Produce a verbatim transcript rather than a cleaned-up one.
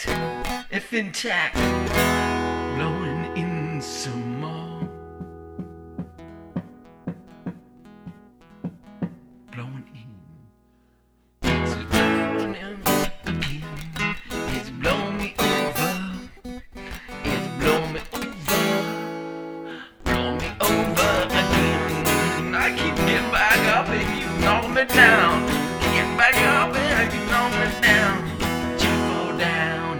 intact, if intact, blowing in some more, blowing in, it's blowing in again, it's blowing me over, it's blowing me over, blowing me over again. I keep getting back up and you knock me down, get back up and you knock me down, you fall down.